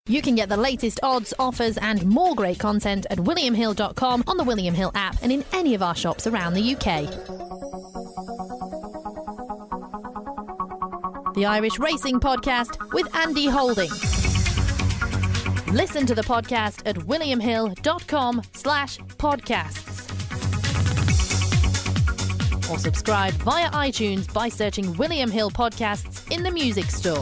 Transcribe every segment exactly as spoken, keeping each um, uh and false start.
You can get the latest odds, offers and more great content at william hill dot com, on the William Hill app and in any of our shops around the U K. The Irish Racing Podcast with Andy Holding. Listen to the podcast at william hill dot com slash podcasts. Or subscribe via iTunes by searching William Hill Podcasts in the music store.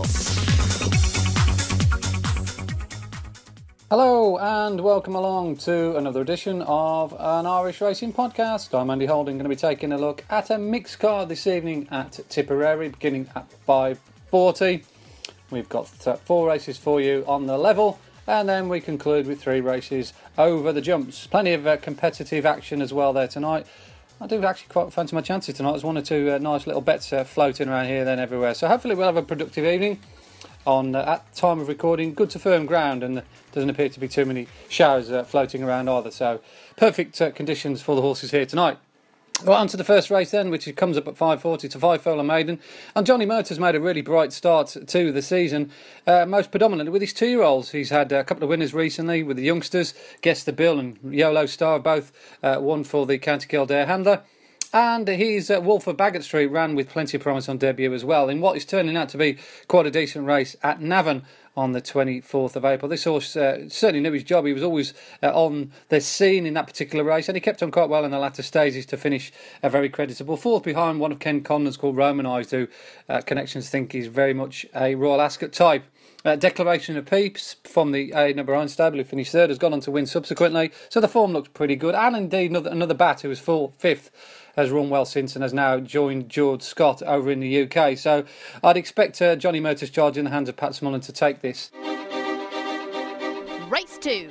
Hello and welcome along to another edition of an Irish Racing Podcast. I'm Andy Holding, going to be taking a look at a mixed card this evening at Tipperary, beginning at five forty. We've got four races for you on the level, and then we conclude with three races over the jumps. Plenty of uh, competitive action as well there tonight. I do actually quite fancy my chances tonight. There's one or two uh, nice little bets uh, floating around here then everywhere. So hopefully we'll have a productive evening. On uh, at time of recording, good to firm ground, and there doesn't appear to be too many showers uh, floating around either. So perfect uh, conditions for the horses here tonight. Right, on to the first race then, which comes up at five forty to Five Furlong Maiden. And Johnny Murtaugh's made a really bright start to the season, uh, most predominantly with his two-year-olds. He's had a couple of winners recently with the youngsters. Guess the Bill and YOLO Star both uh, won for the County Kildare handler. And his uh, Wolf of Bagot Street ran with plenty of promise on debut as well, in what is turning out to be quite a decent race at Navan on the twenty-fourth of April. This horse uh, certainly knew his job. He was always uh, on the scene in that particular race, and he kept on quite well in the latter stages to finish a very creditable fourth behind one of Ken Conlon's called Romanised, who uh, connections think is very much a Royal Ascot type. Uh, Declaration of Peace from the Aidan O'Brien stable, who finished third, has gone on to win subsequently. So the form looks pretty good. And indeed, another, another bat who was full, fifth, has run well since and has now joined George Scott over in the U K. So I'd expect uh, Johnny Murtaugh's charge in the hands of Pat Smullen to take this. Race two.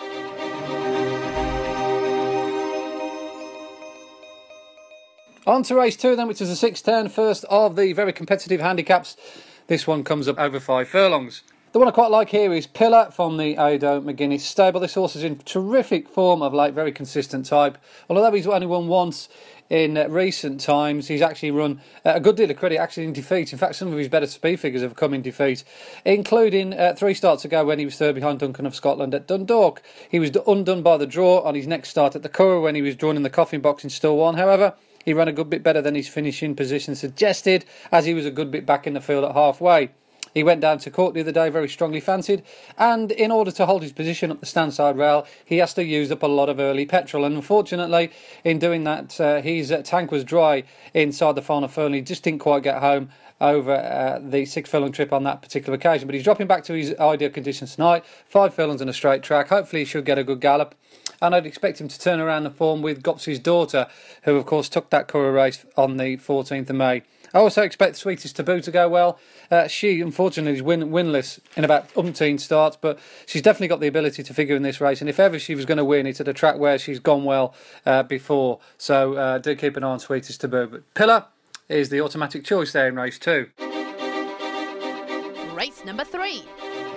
On to race two then, which is a six ten, first of the very competitive handicaps. This one comes up over five furlongs. The one I quite like here is Pillar from the Ado McGuinness stable. This horse is in terrific form of late, very consistent type. Although he's only won once in uh, recent times, he's actually run uh, a good deal of credit actually in defeat. In fact, some of his better speed figures have come in defeat, including uh, three starts ago when he was third behind Duncan of Scotland at Dundalk. He was undone by the draw on his next start at the Curragh when he was drawn in the coffin box in Still One. However, he ran a good bit better than his finishing position suggested, as he was a good bit back in the field at halfway. He went down to court the other day, very strongly fancied, and in order to hold his position up the standside rail, he has to use up a lot of early petrol. And unfortunately, in doing that, uh, his uh, tank was dry inside the final furlong. He just didn't quite get home over uh, the six furlong trip on that particular occasion. But he's dropping back to his ideal conditions tonight. Five furlongs on a straight track. Hopefully, he should get a good gallop. And I'd expect him to turn around the form with Gopsy's Daughter, who, of course, took that Curragh race on the fourteenth of May. I also expect Sweetest Taboo to go well. Uh, she, unfortunately, is win- winless in about umpteen starts, but she's definitely got the ability to figure in this race. And if ever she was going to win, it's at a track where she's gone well uh, before. So uh, do keep an eye on Sweetest Taboo. But Pillar is the automatic choice there in race two. Race number three.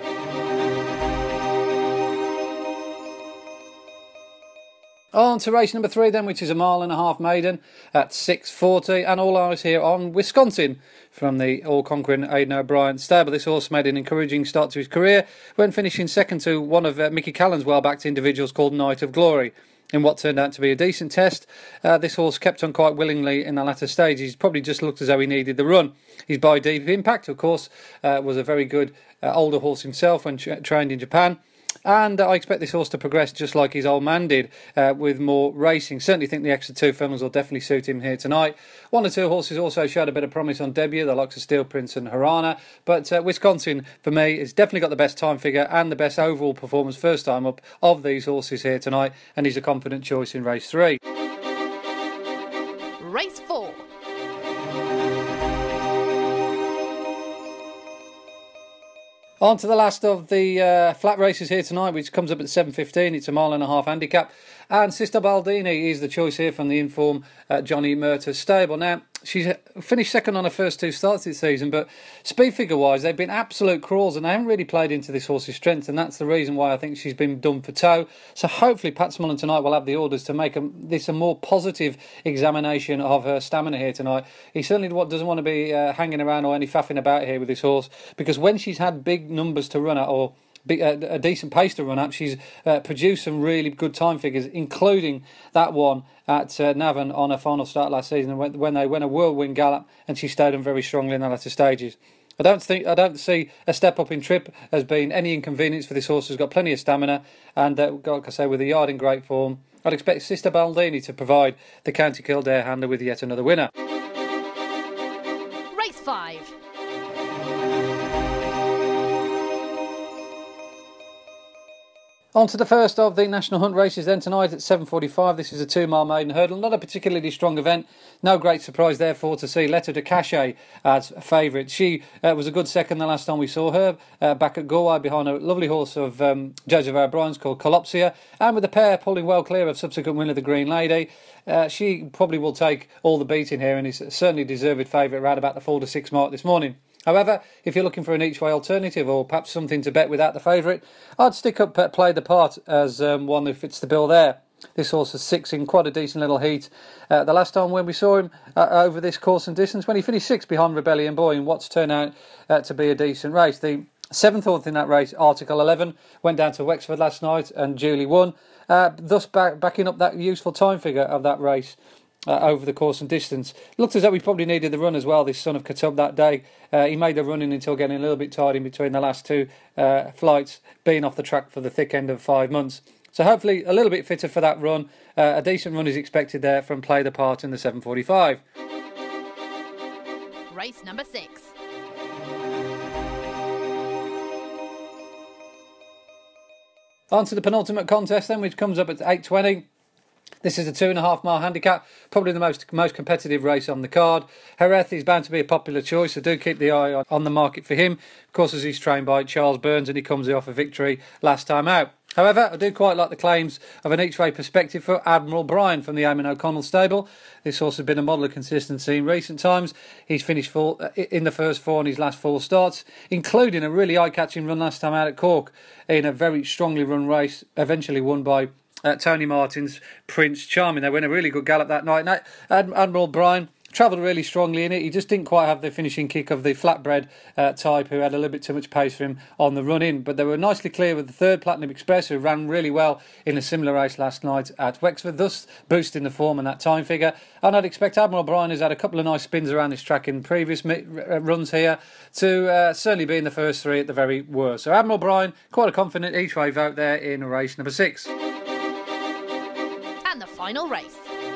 On to race number three then, which is a mile and a half maiden at six forty, and all eyes here on Wisconsin from the all-conquering Aidan O'Brien stable. This horse made an encouraging start to his career when finishing second to one of uh, Mickey Callan's well-backed individuals called Night of Glory. In what turned out to be a decent test, uh, this horse kept on quite willingly in the latter stage. He's probably just looked as though he needed the run. His by Deep Impact, of course, uh, was a very good uh, older horse himself when tra- trained in Japan. And I expect this horse to progress just like his old man did, uh, with more racing. Certainly think the extra two furlongs will definitely suit him here tonight. One or two horses also showed a bit of promise on debut, the likes of Steel Prince and Harana. But uh, Wisconsin, for me, has definitely got the best time figure and the best overall performance first time up of these horses here tonight. And he's a confident choice in race three. Race four. On to the last of the uh, flat races here tonight, which comes up at seven fifteen. It's a mile and a half handicap. And Sister Baldini is the choice here from the Inform uh, Johnny Murtaugh's stable. Now, she's finished second on her first two starts this season, but speed figure-wise, they've been absolute crawls, and they haven't really played into this horse's strength, and that's the reason why I think she's been done for toe. So hopefully Pat Smullen tonight will have the orders to make a, this a more positive examination of her stamina here tonight. He certainly doesn't want to be uh, hanging around or any faffing about here with this horse, because when she's had big numbers to run at, or a, a decent pace to run up. She's uh, produced some really good time figures, including that one at uh, Navan on her final start last season when, when they went a whirlwind gallop, and she stayed them very strongly in the latter stages. I don't think I don't see a step up in trip as being any inconvenience for this horse. Who's got plenty of stamina, and uh, like I say, with a yard in great form, I'd expect Sister Baldini to provide the County Kildare handler with yet another winner. Race five. On to the first of the National Hunt races then tonight at seven forty-five. This is a two-mile maiden hurdle. Not a particularly strong event. No great surprise, therefore, to see Lettre de Cachet as a favourite. She uh, was a good second the last time we saw her, uh, back at Galway behind a lovely horse of um, Joseph O'Brien's called Colopsia, and with the pair pulling well clear of subsequent winner, the Green Lady. Uh, she probably will take all the beating here and is certainly deserved favourite around about the four to six mark this morning. However, if you're looking for an each-way alternative or perhaps something to bet without the favourite, I'd stick up uh, Play the Part as um, one who fits the bill there. This horse is six in quite a decent little heat. Uh, the last time when we saw him uh, over this course and distance, when he finished sixth behind Rebellion Boy in what's turned out uh, to be a decent race. The seventh horse in that race, Article eleven, went down to Wexford last night and duly won, uh, thus back, backing up that useful time figure of that race. Uh, over the course and distance. Looked as though he probably needed the run as well, this son of Katub, that day. Uh, he made the running until getting a little bit tired in between the last two uh, flights, being off the track for the thick end of five months. So hopefully a little bit fitter for that run. Uh, a decent run is expected there from Play the Part in the seven forty-five. Race number six. On to the penultimate contest then, which comes up at eight twenty. This is a two and a half mile handicap, probably the most most competitive race on the card. Hereth is bound to be a popular choice, so do keep the eye on, on the market for him. Of course, as he's trained by Charles Burns and he comes off a victory last time out. However, I do quite like the claims of an each-way perspective for Admiral Brian from the Eamon O'Connell stable. This horse has been a model of consistency in recent times. He's finished full, in the first four in his last four starts, including a really eye-catching run last time out at Cork in a very strongly run race, eventually won by Uh, Tony Martin's Prince Charming. They went a really good gallop that night. Now, Ad- Admiral Brian travelled really strongly in it. He just didn't quite have the finishing kick of the flatbred uh, type who had a little bit too much pace for him on the run in. But they were nicely clear with the third Platinum Express, who ran really well in a similar race last night at Wexford, thus boosting the form and that time figure. And I'd expect Admiral Brian, who's had a couple of nice spins around this track in previous mi- runs here, to uh, certainly be in the first three at the very worst. So Admiral Brian, quite a confident each way vote there in race number six. And the final race.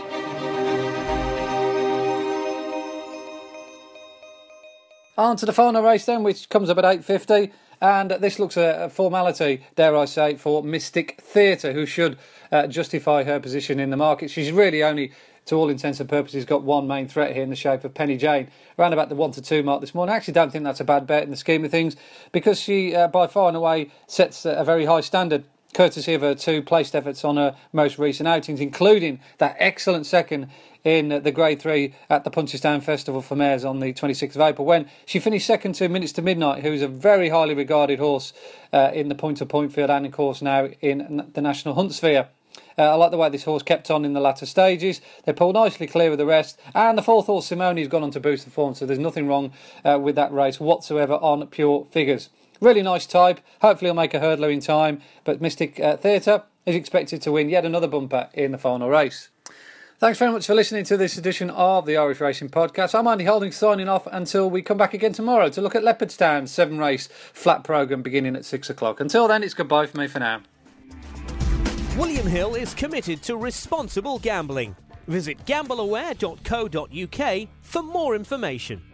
On to the final race then, which comes up at eight fifty, and this looks a formality, dare I say, for Mystic Theatre, who should uh, justify her position in the market. She's really only, to all intents and purposes, got one main threat here in the shape of Penny Jane, around about the one to two mark this morning. I actually don't think that's a bad bet in the scheme of things, because she, uh, by far and away, sets a very high standard, courtesy of her two placed efforts on her most recent outings, including that excellent second in the Grade three at the Punchestown Festival for Mares on the twenty-sixth of April, when she finished second to Minutes to Midnight, who's a very highly regarded horse uh, in the point-to-point field and, of course, now in the National Hunt sphere. Uh, I like the way this horse kept on in the latter stages. They pulled nicely clear of the rest, and the fourth horse, Simone, has gone on to boost the form, so there's nothing wrong uh, with that race whatsoever on pure figures. Really nice type. Hopefully he'll make a hurdler in time, but Mystic uh, Theatre is expected to win yet another bumper in the final race. Thanks very much for listening to this edition of the Irish Racing Podcast. I'm Andy Holding, signing off until we come back again tomorrow to look at Leopardstown's seven-race flat programme beginning at six o'clock. Until then, it's goodbye for me for now. William Hill is committed to responsible gambling. Visit gambleaware dot co dot uk for more information.